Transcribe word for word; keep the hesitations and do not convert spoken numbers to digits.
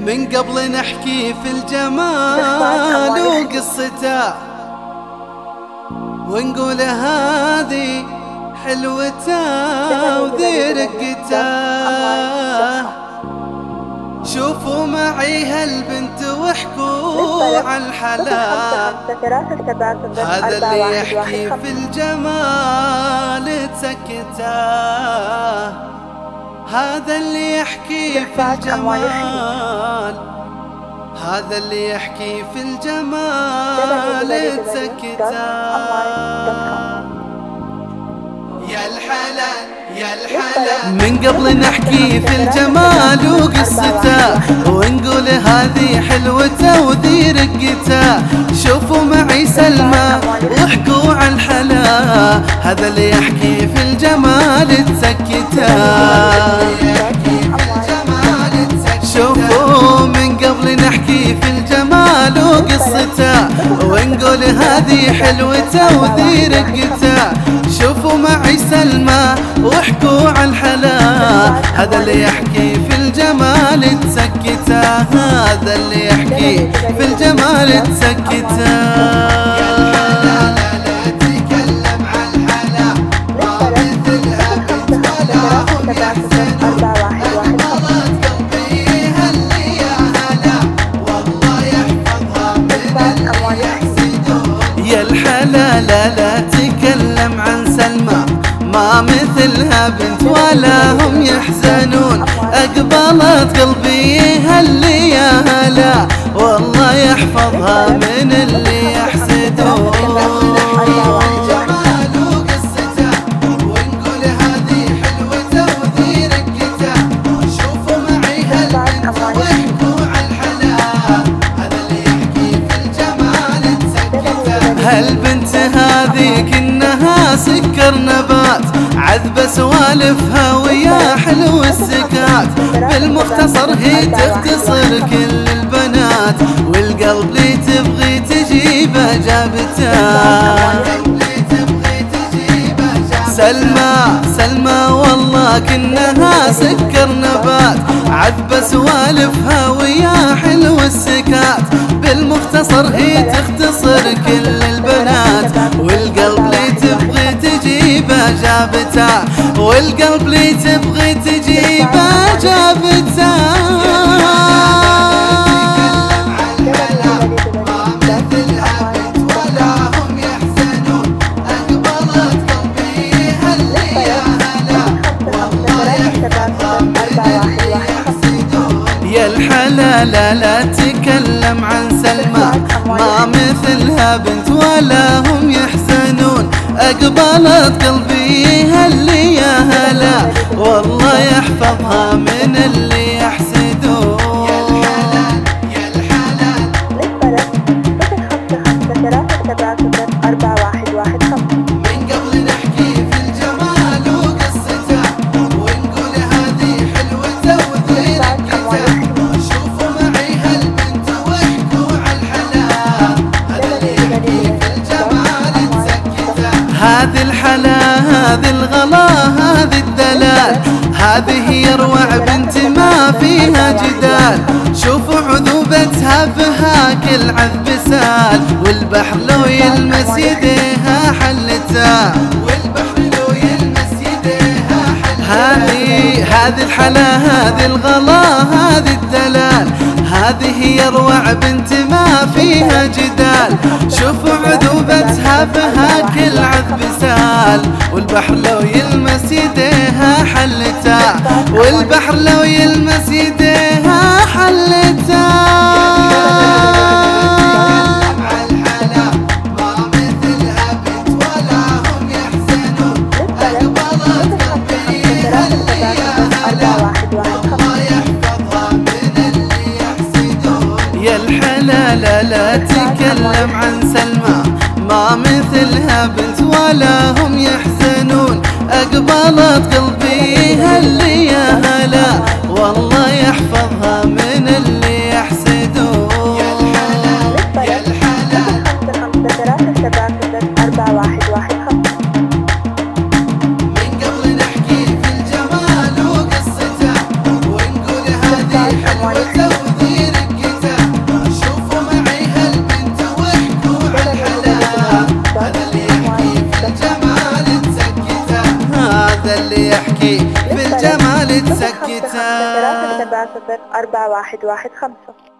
من قبل نحكي في الجمال وقصته ونقول هذه حلوته وذي رقته. شوفوا معي هالبنت واحكوا عن الحلا، هذا اللي يحكي في الجمال تسكته، هذا اللي يحكي في الجمال، هذا اللي يحكي في الجمال تسكته. يا الحلال يا الحلال من قبل نحكي في الجمال وقصته ونقول هذه حلوته وذي رقته. شوفوا معي سلمى واحكوا عن الحلا، هذا اللي يحكي في الجمال تسكته. شوفوا من قبل نحكي في الجمال وقصته ونقول هذه حلوته وذي رقته. شوفوا معي سلمى واحكوا عن الحلا، هذا اللي يحكي في الجمال تسكته، هذا اللي يحكي في الجمال تسكته. يا الحلا لا لا تكلم عن سلمى، ما مثلها بنت ولا هم يحزنون. أقبلت قلبي هاللي يا هلا، والله يحفظها من اللي يحسدون. هالبنت هذه كنها سكر نبات، عذبة سوالفها ويا حلو السكات. بالمختصر هي تختصر كل البنات، والقلب لي تبغي تجيبه جابتها. سلمى سلمى والله كنها سكر نبات، عذبة سوالفها ويا حلو السكات. بالمختصر هي تختصر كل البنات، والقلب لي تبغي تجيبه جابتها، والقلب لي تبغي تجيبه جابتها. يا الحلا لا لا تكلم عن سلمى، ما مثلها بنت ولا هم يحزنون. أقبلت قلبي هاللي يا هلا، والله يحفظها من اللي يحسدون. يا الحلال يا الحلال من قبل نحكي في الجمال وقصته ونقول هذه حلوته وذي رقته. شوفوا معي هالبنت واحكوا عن الحلا، هذا اللي يحكي في الجمال تسكته. هذه الحلا هذه الغلا هذه الدلال، هذه هي اروع بنت ما فيها جدال. شوفوا عذوبتها بها كل عذب سال، والبحر لو يلمس يديها حلتها، والبحر لو يلمس يديها حلتها. هذه هذه الحلا هذه الغلا هذه الدلال، هذه هي اروع بنت ما فيها جدال. شوفوا عذوبتها بها كل عذب سال، والبحر لو يلمس يديها حلتها، والبحر لو يلمس يديها حلتها. يا الحلا لا لا تكلم عن سلمى، ما مثلها بنت ولا هم يحزنون. أقبلت قلبي هاللي يا هلا، والله يحفظها من اللي يحسدون. يا الحلال يا الحلال من قبل نحكي في الجمال وقصته ونقول هذه حلوته وذي اللي يحكي في الجمال تسكته. ثلاثة سبعة صفر أربعة واحد واحد خمسة.